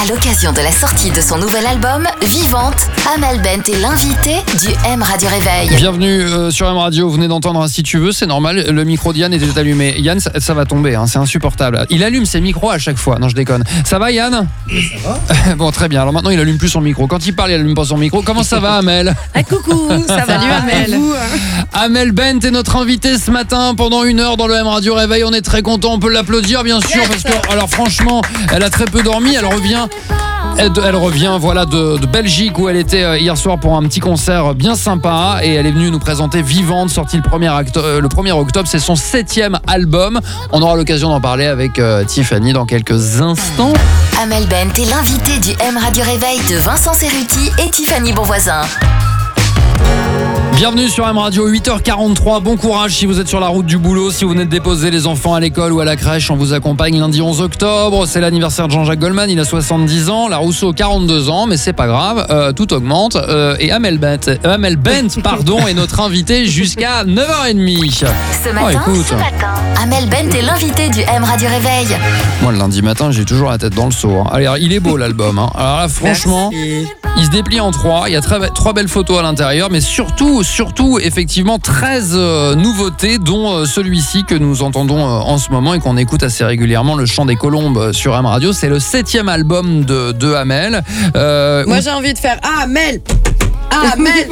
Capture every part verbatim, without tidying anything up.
À l'occasion de la sortie de son nouvel album, Vivante, Amel Bent est l'invité du M Radio Réveil. Bienvenue euh, sur M Radio, vous venez d'entendre Si tu veux, c'est normal, le micro d'Yann était allumé. Yann, ça, ça va tomber, hein, c'est insupportable. Il allume ses micros à chaque fois, non je déconne. Ça va Yann ? Ça va. Bon très bien, alors maintenant il allume plus son micro. Quand il parle, il allume pas son micro. Comment ça va Amel ? Ah, coucou, ça va. Salut Amel. Amel Bent est notre invitée ce matin pendant une heure dans le M Radio Réveil. On est très content, on peut l'applaudir bien sûr parce que, alors franchement, elle a très peu dormi, elle revient... Elle, elle revient voilà de, de Belgique où elle était hier soir pour un petit concert bien sympa et elle est venue nous présenter Vivante, sorti le premier, acto- le premier octobre, c'est son septième album. On aura l'occasion d'en parler avec euh, Tiffany dans quelques instants. Amel Bent est l'invité du M Radio Réveil de Vincent Cerruti et Tiffany Bonvoisin. Bienvenue sur M Radio, huit heures quarante-trois, bon courage si vous êtes sur la route du boulot, si vous venez de déposer les enfants à l'école ou à la crèche, on vous accompagne lundi onze octobre, c'est l'anniversaire de Jean-Jacques Goldman, il a soixante-dix ans, La Rousseau quarante-deux ans, mais c'est pas grave, euh, tout augmente, euh, et Amel Bent, euh, Amel Bent pardon, est notre invitée jusqu'à neuf heures trente. Ce matin, Oh, écoute. ce matin, Amel Bent est l'invité du M Radio Réveil. Moi le lundi matin j'ai toujours la tête dans le seau, hein. Allez, il est beau l'album, hein. Alors là franchement... Merci. Il se déplie en trois, il y a très, trois belles photos à l'intérieur, mais surtout, surtout, effectivement, treize euh, nouveautés, dont euh, celui-ci que nous entendons euh, en ce moment et qu'on écoute assez régulièrement, Le Chant des Colombes euh, sur M Radio. C'est le septième album de, de Amel. Euh, Moi où- j'ai envie de faire Ah Amel Ah Amel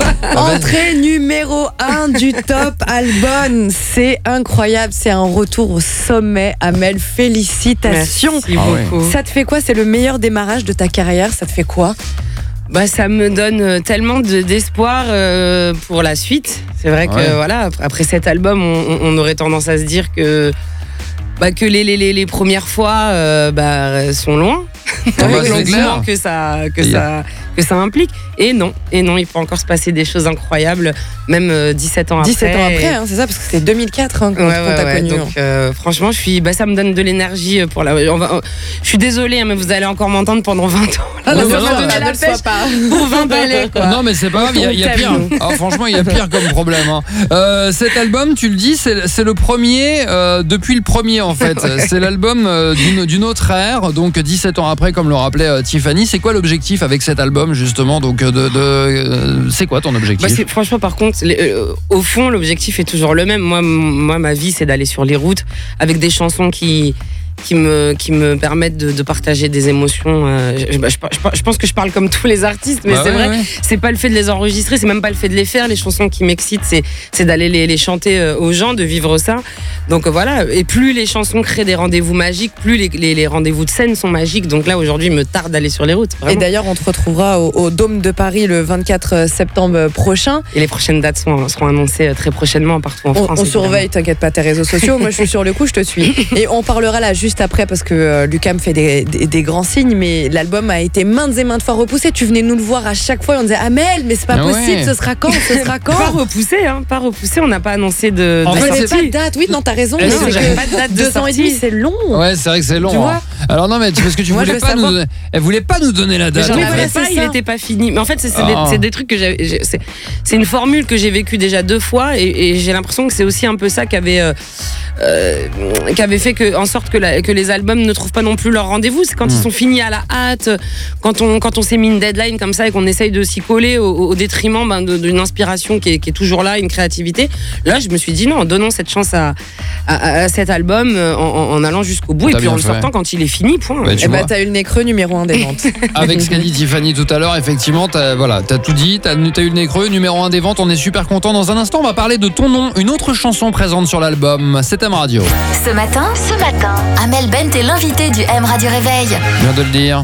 Entrée numéro un du top album. C'est incroyable, c'est un retour au sommet. Amel, félicitations. Merci Ah ouais. beaucoup. Ça te fait quoi? C'est le meilleur démarrage de ta carrière? Ça te fait quoi? Bah, ça me donne euh, tellement de, d'espoir euh, pour la suite. C'est vrai que Ouais. voilà, après- après cet album, on, on aurait tendance à se dire que, bah, que les, les, les, les premières fois euh, bah, sont loin. Ah bah, Avec c'est l'engouement clair. que ça, que, Et- ça, que ça implique. Et non, et non, il peut encore se passer des choses incroyables, même euh, dix-sept ans dix-sept après. ans après, hein, c'est ça? Parce que c'était deux mille quatre hein, quand Ouais, on ouais, t'a ouais. connu. Donc euh, franchement, je suis, bah, ça me donne de l'énergie pour la. On va, je suis désolée, hein, mais vous allez encore m'entendre pendant vingt ans. Ah, Ouais, ne bah, sois non, pas, mais- ne le sois pas. Pour vingt balais, quoi. Non mais c'est pas grave, il y a, il y a On pire. t'aime. Ah, franchement, il y a pire comme problème. Hein. Euh, cet album, tu le dis, c'est, c'est le premier euh, depuis le premier en fait. Ouais. C'est l'album euh, d'une, d'une autre ère, donc dix-sept ans après, comme le rappelait euh, Tiffany. C'est quoi l'objectif avec cet album justement? Donc de, de euh, c'est quoi ton objectif? Bah, c'est- franchement, par contre, les- euh, au fond, l'objectif est toujours le même. Moi, m- moi ma vie, c'est d'aller sur les routes avec des chansons qui, qui, me, qui me permettent de, de partager des émotions. euh, je, bah, je, je- je pense que je parle comme tous les artistes, mais Bah c'est ouais, vrai, ouais. c'est pas le fait de les enregistrer, c'est même pas le fait de les faire. Les chansons qui m'excitent, c'est, c'est d'aller les, les chanter euh, aux gens, de vivre ça. Donc euh, voilà, et plus les chansons créent des rendez-vous magiques, plus les, les, les rendez-vous de scène sont magiques. Donc là, aujourd'hui, il me tarde d'aller sur les routes. Et Vraiment. d'ailleurs, on te retrouvera au, au Dôme de Paris le vingt-quatre septembre prochain. Et les prochaines dates sont, seront annoncées euh, très prochainement partout en On, France. on évidemment. surveille, t'inquiète pas, tes réseaux sociaux. Moi, je suis sur le coup, je te suis. Et on parlera là juste après parce que euh, Lucas me fait des, des, des grands signes, mais l'album a été maintes et maintes fois repoussé. Tu venais nous le voir à chaque fois et on disait Amel, mais c'est pas Ah ouais. possible, ce sera quand Ce sera quand Pas repoussé, hein, pas repoussé. On n'a pas annoncé de, En de fait, Il n'y c'est- avait pas de date. Oui, non, t'as raison. Eh, mais c'est c'est vrai. que pas de date de deux ans et sortie. demi, c'est long. Ouais, c'est vrai que c'est long. Tu vois hein. Alors non, mais parce que tu Moi, voulais je veux pas nous, savoir. donner- elle voulait pas nous donner la date. J'en en Oui, fait. avais voilà, pas, c'est il ça. n'était pas fini. Mais en fait, c'est, c'est, Ah. des, c'est des trucs que j'ai. j'ai- C'est, c'est une formule que j'ai vécue déjà deux fois et, et j'ai l'impression que c'est aussi un peu ça qui avait, euh, euh, qui avait fait que, en sorte que, la- que les albums ne trouvent pas non plus leur rendez-vous. C'est quand Mm. ils sont finis à la hâte, quand on, quand on s'est mis une deadline comme ça et qu'on essaye de s'y coller au, au détriment ben, de- d'une inspiration qui est, qui est toujours là, une créativité. Là, je me suis dit non, donnons cette chance à, à, à cet album euh, en, en- en allant jusqu'au bout T'as et puis bien en le fait. sortant quand il est fini, point. Ouais, tu Eh ben, vois. t'as eu le nez creux numéro un des ventes. Avec ce qu'a dit Tiffany tout à l'heure, effectivement, t'as, voilà, t'as tout dit, t'as, t'as eu le nez creux, numéro un des ventes, on est super content. Dans un instant, on va parler de Ton nom, une autre chanson présente sur l'album. C'est M Radio. Ce matin, ce matin, Amel Bent est l'invité du M Radio Réveil. Je viens de le dire.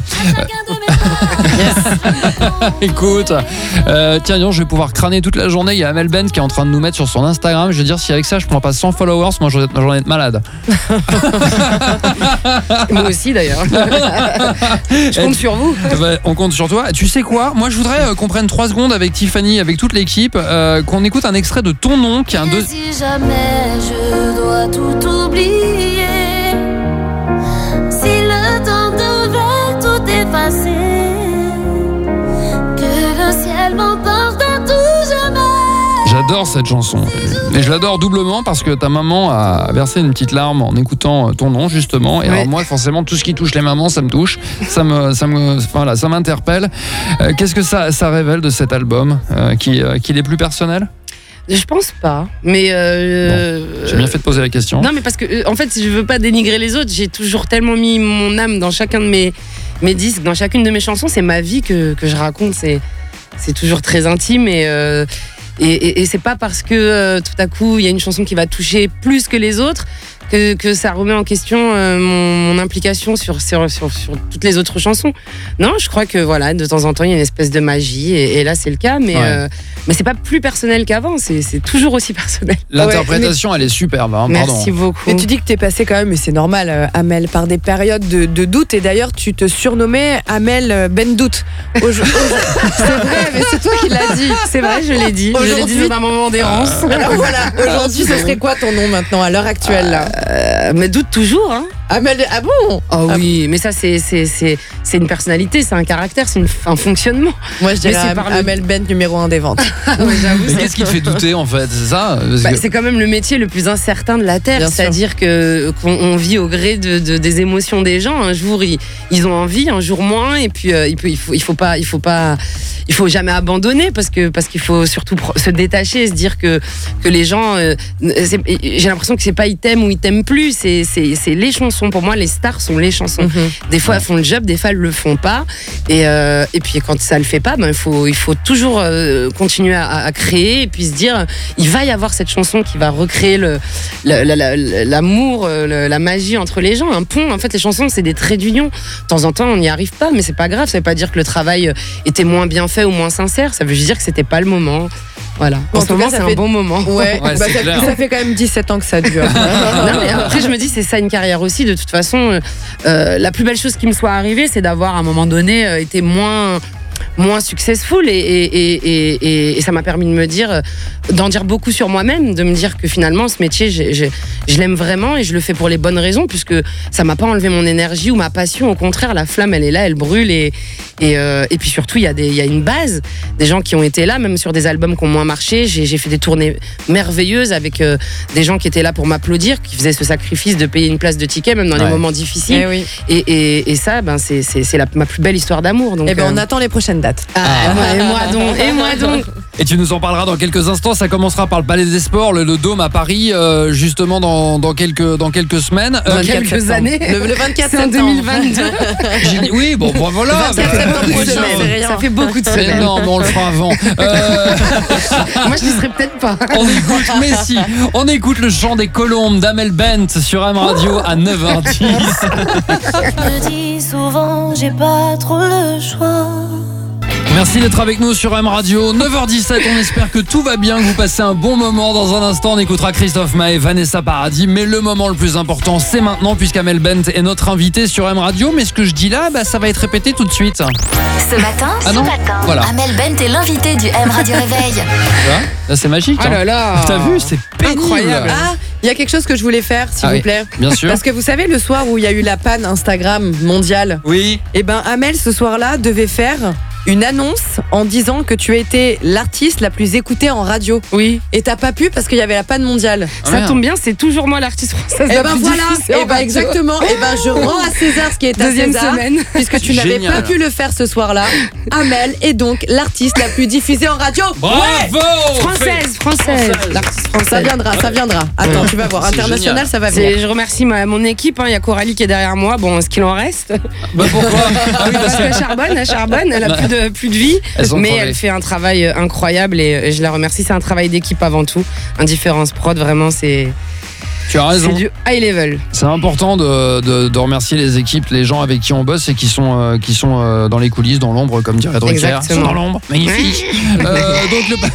Écoute, euh, tiens, dis donc, je vais pouvoir crâner toute la journée. Il y a Amel Bent qui est en train de nous mettre sur son Instagram. Je veux dire, si avec ça, je prends pas cent followers, moi j'en j'en ai de malade. Moi aussi d'ailleurs. Je compte sur vous. Bah, on compte sur toi. Tu sais quoi? Moi, je voudrais euh, qu'on prenne trois secondes avec Tiffany, avec toute l'équipe, euh, qu'on écoute un extrait de Ton nom, qui est un Et deux. si jamais je dois tout oublier, si le temps devait tout effacer, que le ciel m'emporte à tout jamais. j'adore cette chanson. Et je l'adore doublement parce que ta maman a versé une petite larme en écoutant ton nom justement. Et Ouais. alors moi, forcément, tout ce qui touche les mamans, ça me touche, ça me, ça me, voilà, ça m'interpelle. Euh, qu'est-ce que ça, ça révèle de cet album euh, qui, euh, qu'il est plus personnel? Je pense pas, mais euh, J'ai bien fait de poser la question. Non, mais parce que euh, en fait, je veux pas dénigrer les autres. J'ai toujours tellement mis mon âme dans chacun de mes mes disques, dans chacune de mes chansons. C'est ma vie que que je raconte. C'est c'est toujours très intime et euh, et, et, et c'est pas parce que euh, tout à coup il y a une chanson qui va toucher plus que les autres que, que ça remet en question euh, mon, mon implication sur, sur, sur, sur toutes les autres chansons. Non, je crois que voilà, de temps en temps, il y a une espèce de magie, et, et là, c'est le cas, mais, Ouais. euh, mais c'est pas plus personnel qu'avant, c'est, c'est toujours aussi personnel. L'interprétation, elle est superbe. Hein, pardon. Merci beaucoup. Mais tu dis que t'es passé quand même, et c'est normal, euh, Amel, par des périodes de, de doute. Et d'ailleurs, tu te surnommais Amel euh, Ben Doute. Au- au- c'est vrai, mais c'est toi qui l'as dit. C'est vrai, je l'ai dit. Je l'ai dit Aujourd'hui- dans un moment d'errance. Alors voilà, aujourd'hui, ce serait quoi ton nom maintenant, à l'heure actuelle là Euh, mais doute toujours, hein. Amel, ah bon Oh oui, mais ça, c'est, c'est, c'est, c'est une personnalité, c'est un caractère, c'est une, un fonctionnement. Moi, je dirais Mais c'est Am- par le- Amel Ben, numéro un des ventes. Mais qu'est-ce qui te fait douter en fait? C'est ça? Parce Bah, que- c'est quand même le métier le plus incertain de la Terre, Bien sûr. c'est-à-dire que qu'on on vit au gré de, de- des émotions des gens. Un jour ils, ils ont envie, un jour moins, et puis euh, il, peut, il faut il faut pas il faut pas il faut jamais abandonner parce que parce qu'il faut surtout pro- se détacher et se dire que que les gens euh, c'est- j'ai l'impression que c'est pas ils t'aiment ou ils t'aiment plus, c'est c'est c'est les chansons. Pour moi, les stars sont les chansons. Mhm. Des fois elles font le job, des fois elles le font pas, et euh, et puis quand ça le fait pas, ben il faut il faut toujours euh, continuer à, à créer et puis se dire il va y avoir cette chanson qui va recréer le la- la- la- l'amour, euh, le- la magie entre les gens, un pont. En fait, les chansons c'est des traits d'union. De temps en temps on n'y arrive pas, mais c'est pas grave, ça veut pas dire que le travail était moins bien fait ou moins sincère, ça veut juste dire que c'était pas le moment. Voilà. En, En ce tout moment cas, ça c'est fait- un bon moment. Ouais, Ouais, bah, c'est ça, clair. ça fait quand même dix-sept ans que ça dure. Non, mais après, je me dis, c'est ça une carrière aussi. De toute façon, euh, la plus belle chose qui me soit arrivée, c'est d'avoir à un moment donné euh, été moins moins successful et, et, et, et, et- et ça m'a permis de me dire, euh, d'en dire beaucoup sur moi-même, de me dire que finalement ce métier, j'ai- j'ai- je l'aime vraiment et je le fais pour les bonnes raisons, puisque ça m'a pas enlevé mon énergie ou ma passion. Au contraire, la flamme, elle est là, elle brûle et et, euh, et puis surtout, il y a des il y a une base, des gens qui ont été là, même sur des albums qui ont moins marché. J'ai j'ai fait des tournées merveilleuses avec euh, des gens qui étaient là pour m'applaudir, qui faisaient ce sacrifice de payer une place de ticket, même dans Ouais. les moments difficiles. Eh oui. Et, et, et ça, ben, c'est c'est- c'est la- ma plus belle histoire d'amour. Donc, Eh ben, on euh, attend les prochaines dates. ah, et moi- et moi donc, et moi donc. Et tu nous en parleras dans quelques instants. Ça commencera par le Palais des Sports, le, le Dôme à Paris, euh, justement dans, dans, quelques, dans quelques semaines. Euh, vingt-quatre quelques septembre. années. Le, le vingt-quatre C'est en septembre. deux mille vingt-deux. j'ai dit- oui, bon, bon voilà. vingt-quatre bah, septembre bien prochain, sûr. c'est rien. Ça fait beaucoup de Mais semaines. non, mais on le fera avant. Euh, Moi, je n'y serais peut-être pas. on écoute, mais si, on écoute le chant des colombes d'Amel Bent sur M Radio à neuf heures dix. Je me dis souvent, j'ai pas trop le choix. Merci d'être avec nous sur M Radio. neuf heures dix-sept, on espère que tout va bien, que vous passez un bon moment. Dans un instant, on écoutera Christophe Maé, Vanessa Paradis. Mais le moment le plus important, c'est maintenant, puisqu'Amel Bent est notre invité sur M Radio. Mais ce que je dis là, bah, ça va être répété tout de suite. Ce matin, Ah non, voilà. Amel Bent est l'invité du M Radio Réveil. Tu vois, là, c'est magique. Oh hein. là là. T'as vu, c'est pénible. Incroyable. Ah, il y a quelque chose que je voulais faire, s'il Ah vous oui, plaît. bien sûr. Parce que vous savez, le soir où il y a eu la panne Instagram mondiale, Oui. eh ben Amel, ce soir-là, devait faire une annonce en disant que tu étais l'artiste la plus écoutée en radio. Oui. Et t'as pas pu parce qu'il y avait la panne mondiale. Ah, Ça merde. tombe bien, c'est toujours moi l'artiste française. Et la ben plus voilà, diffusée en et ben radio. exactement. Et ben je rends à César ce qui est à Deuxième César. semaine. Puisque tu n'avais Génial. pas pu le faire ce soir-là, Amel est donc l'artiste la plus diffusée en radio. Bravo. Française, française. L'artiste Ça française. viendra, ça viendra. Attends, tu vas voir. C'est International, génial. ça va venir. C'est- Je remercie ma, mon équipe. hein. Il y a Coralie qui est derrière moi. Bon, ce qu'il en reste. Bah pourquoi? Ah oui, parce Parce que. qu'elle charbonne, elle charbonne, elle a plus de, plus de vie. Elles sont Mais crevées. elle fait un travail euh, incroyable et euh, je la remercie. C'est un travail d'équipe avant tout. Indifférence Prod, vraiment, c'est Tu as c'est raison. du high level. C'est important de, de, de remercier les équipes, les gens avec qui on bosse et qui sont, euh, qui sont euh, dans les coulisses, dans l'ombre, comme dirait Drucker. Ils sont Exactement. dans l'ombre, magnifique. Euh, donc le,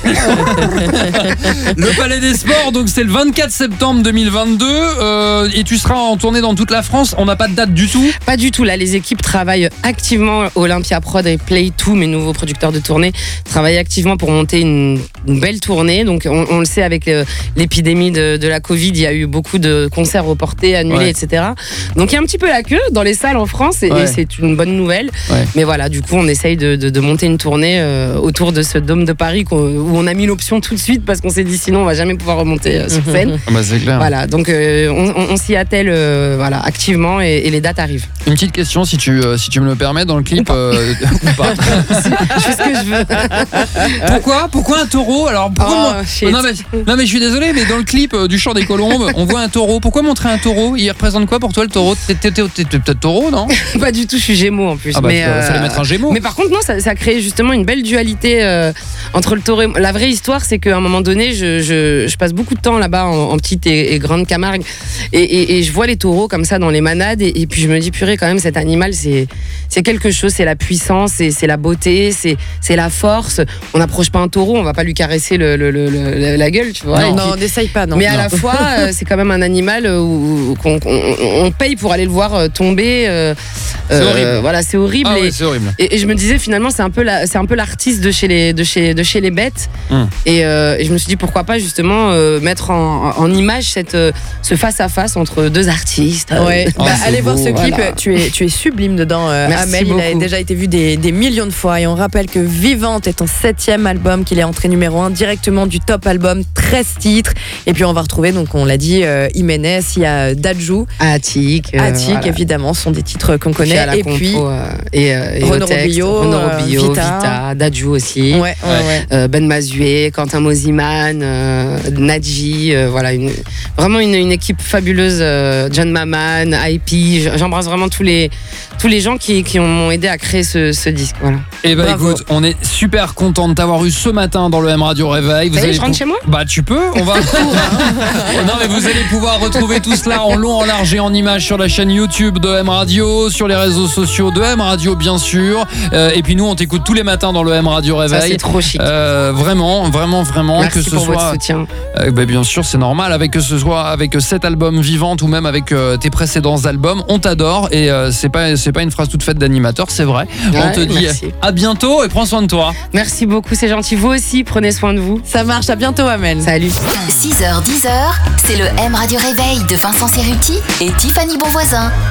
pa- le Palais des Sports, donc c'est le vingt-quatre septembre deux mille vingt-deux euh, et tu seras en tournée dans toute la France. On n'a pas de date du tout. Pas du tout. Là, les équipes travaillent activement. Olympia Prod et Play deux, mes nouveaux producteurs de tournée, travaillent activement pour monter une, une belle tournée. Donc, on, on le sait, avec euh, l'épidémie de, de la Covid, il y a eu beaucoup beaucoup de concerts reportés, annulés, Ouais. et cetera. Donc il y a un petit peu la queue dans les salles en France et, Ouais. et c'est une bonne nouvelle. Ouais. Mais voilà, du coup, on essaye de, de, de monter une tournée euh, autour de ce Dôme de Paris qu'on- où on a mis l'option tout de suite parce qu'on s'est dit sinon on va jamais pouvoir remonter euh, sur scène. Ah bah, c'est clair. Voilà, donc euh, on, on- on s'y attelle euh, voilà, activement et, et les dates arrivent. Une petite question, si tu, euh, si tu me le permets, dans le clip. euh, ou pas. Je fais ce que je veux. Pourquoi Pourquoi un taureau Alors pourquoi Oh, moi- shit. non, mais, non mais je suis désolé, mais dans le clip euh, du Chant des Colombes, on voit un taureau. Pourquoi montrer un taureau? Il représente quoi pour toi le taureau? T'es t'es- t'es- t'es peut-être taureau, non? Pas du tout, je suis Gémeaux en plus. Ah bah mais, il fallait mettre un Gémeaux. mais par contre, non, ça, ça a créé justement une belle dualité euh, entre le taureau et moi. La vraie histoire, c'est qu'à un moment donné, je, je, je passe beaucoup de temps là-bas en, en petite et, et grande Camargue. Et, et, et je vois les taureaux comme ça dans les manades. Et, et puis je me dis, purée, quand même, cet animal, c'est c'est quelque chose. C'est la puissance, c'est c'est la beauté, c'est c'est la force. On n'approche pas un taureau, on va pas lui caresser le, le- le- le- la gueule, tu vois. Non. Et puis- Non, n'essaye pas, non. mais à Non. la fois, euh, c'est quand même un animal où, où- qu'on qu'on- on paye pour aller le voir euh, tomber. euh, C'est euh, horrible. Voilà, c'est horrible. Ah et, ouais, c'est horrible. et, et je me disais finalement, c'est un peu la, c'est un peu l'artiste de chez les, de chez, de chez les bêtes. Hum. Et, euh, et je me suis dit pourquoi pas justement euh, mettre en, en image cette, euh, ce face à face entre deux artistes. Ouais. Oh, Bah, c'est allez voir beau, ce clip, voilà. tu es, tu es sublime dedans, euh, Merci Amel. Il a beaucoup. déjà été vu des, des millions de fois. Et on rappelle que Vivante est ton septième album, qu'il est entré numéro un directement du top album, treize titres. Et puis on va retrouver, donc on l'a dit, euh, Jiménez, il y a Dadju, Attic. euh, Attic, voilà. évidemment, sont des titres qu'on Puis connaît. à la Et compo, puis, euh, et, euh, et Renaud au texte, Robillo, Renaud euh, Robillo, Vita. Vita, Dadju aussi. ouais, ouais, ouais. Euh, Ben Mazué, Quentin Moziman, euh, Nadji, euh, voilà, une, vraiment une, une équipe fabuleuse. euh, John Maman, I P, j'embrasse vraiment tous les, tous les gens qui, qui m'ont aidé à créer ce, ce disque. Voilà. Et bah Bravo. écoute, on est super content de t'avoir eu ce matin dans le M Radio Réveil. Vous Ça y est, allez je rentre pou- chez moi Bah tu peux, on va. Non mais vous allez pouvoir retrouver tout cela en long, en large et en images sur la chaîne YouTube de M Radio, sur les réseaux sociaux de M Radio bien sûr. Euh, et puis nous on t'écoute tous les matins dans le M Radio Ça, Réveil. c'est trop chic. Euh, vraiment, vraiment, vraiment Merci que ce pour soit. votre soutien. Euh, bah, bien sûr, c'est normal. Avec que ce soit avec cet album Vivante ou même avec euh, tes précédents albums, on t'adore et euh, c'est pas c'est pas une phrase toute faite d'animateur, c'est vrai. on Ouais, te dit merci. à bientôt et prends soin de toi. Merci beaucoup, c'est gentil. Vous aussi, prenez soin de vous. Ça marche, à bientôt, Amel. Salut. six heures dix, c'est le M Radio Réveil de Vincent Cerruti et Tiffany Bonvoisin.